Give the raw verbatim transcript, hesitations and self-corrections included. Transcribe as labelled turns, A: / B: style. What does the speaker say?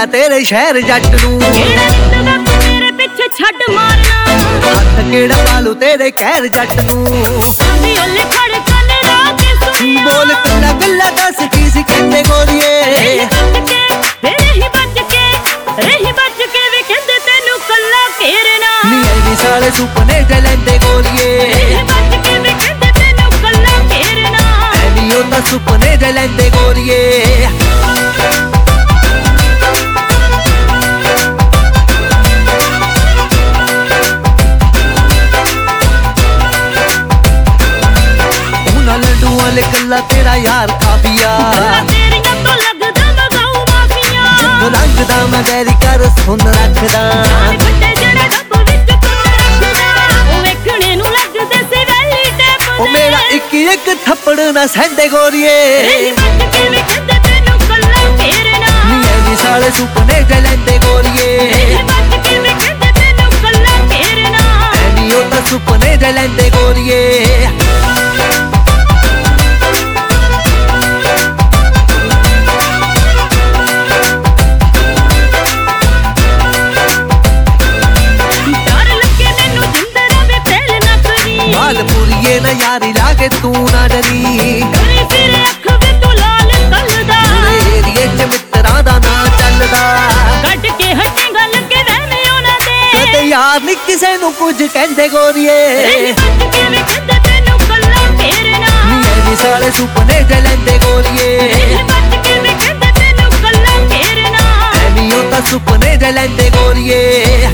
A: ਤੇਰੇ ਸ਼ਹਿਰ ਜੱਟ ਨੂੰ।
B: ਮੇਰੇ ਪਿੱਛੇ ਛੱਡ ਮਾਰਨਾ
A: ਹੱਥ ਕਿਹੜਾ ਪਾਲੂ ਤੇਰੇ ਕਹਿਰ ਜੱਟ ਨੂੰ।
B: ਸਾਡੀ ਓਲੇ ਖੜ ਕੰਨ ਲਾ ਕੇ ਸੁਣਿਆ
A: ਬੋਲ ਕਿੰਨਾ ਗੱਲਾਂ ਦੱਸ ਕੀ ਸੀ ਕਹਿੰਦੇ ਗੋਰੀਏ।
B: ਰਹੀ ਬਚ ਕੇ ਰਹੀ ਬਚ ਕੇ ਵੇ ਕਹਿੰਦੇ ਤੈਨੂੰ ਕੱਲਾ ਘੇਰਨਾ।
A: ਨੀ ਐਨੀ ਸਾਲੇ ਸੁਪਨੇ ਚ ਲੈਂਦੇ ਗੋਰੀਏ।
B: ਰਹੀ ਬਚ ਕੇ ਵੇ ਕਹਿੰਦੇ ਤੈਨੂੰ ਕੱਲਾ ਘੇਰਨਾ।
A: ਐਨੀ ਉਹ ਤਾਂ ਸੁਪਨੇ ਚ ਲੈਂਦੇ ਗੋਰੀਏ। ਲੱਡੂ ਵਾਲੇ ਕੱਲਾ ਤੇਰਾ ਯਾਰ ਕਾਫੀਆ।
B: ਤੇਰੀਆਂ ਤੋਂ ਲੱਗਦਾ ਮਗਾਉ ਮਾਫੀਆ।
A: ਜਿੱਦ ਰੰਗਦਾ ਮੈਂ ਗੈਰੀ ਕਰ ਸੁਣ ਰੱਖਦਾ।
B: ਵੱਡੇ ਜਿਹੜਾ ਡੱਬ ਵਿੱਚ ਪੁੱਤ ਰੱਖਦਾ ਉਹ ਵੇਖਣੇ ਨੂੰ ਲੱਗਦੇ ਸੀ ਵੈਲੀ ਟੈਪ।
A: ਉਹ ਮੇਰਾ ਇੱਕ ਇੱਕ ਥੱਪੜ ਨਾ ਸਹਿੰਦੇ ਗੋਰੀਏ।
B: ਰਹੀ ਬਚ ਕੇ ਵੇ ਕਹਿੰਦੇ ਤੈਨੂੰ ਕੱਲਾ ਘੇਰਨਾ।
A: ਨੀ ਐਨੀ ਸਾਲੇ ਸੁਪਨੇ ਚ ਲੈਂਦੇ ਗੋਰੀਏ।
B: ਰਹੀ ਬਚ ਕੇ ਵੇ ਕਹਿੰਦੇ ਤੈਨੂੰ ਕੱਲਾ ਘੇਰਨਾ।
A: ਐਨੀ ਉਹ ਤਾਂ ਸੁਪਨੇ ਚ ਲੈਂਦੇ ਗੋਰੀਏ। ਮਾਲਪੁਰੀਏ ਨਾ ਯਾਰੀ ਲਾ ਕੇ ਤੂੰ ਨਾ ਡਰੀ।
B: ਕਰੀ ਫਿਰ ਅੱਖ ਵੇ ਤੂੰ ਲਾਲ ਕੱਲਦਾ।
A: ਏਰੀਏ ਚ ਮਿੱਤਰਾਂ ਦਾ ਨਾਂ ਚੱਲਦਾ।
B: ਕੱਢ ਕੇ ਹੱਟੀ ਗੱਲ ਕੇ ਵਹਿਮੇ ਉਹਨਾਂ ਦੇ।
A: ਕਦੇ ਯਾਰ ਨੀ ਕਿਸੇ ਨੂੰ ਕੁਝ ਕਹਿੰਦੇ ਗੋਰੀਏ।
B: ਰਹੀ ਬਚ ਕੇ ਵੇ ਕਹਿੰਦੇ ਤੈਨੂੰ ਕੱਲਾ ਘੇਰਨਾ।
A: ਨੀ ਐਨੀ ਸਾਲੇ ਸੁਪਨੇ ਚ ਲੈਂਦੇ ਗੋਰੀਏ।
B: ਰਹੀ ਬਚ ਕੇ ਵੇ ਕਹਿੰਦੇ ਤੈਨੂੰ ਕੱਲਾ ਘੇਰਨਾ।
A: ਐਨੀ ਉਹ ਤਾਂ ਸੁਪਨੇ ਚ ਲੈਂਦੇ ਗੋਰੀਏ।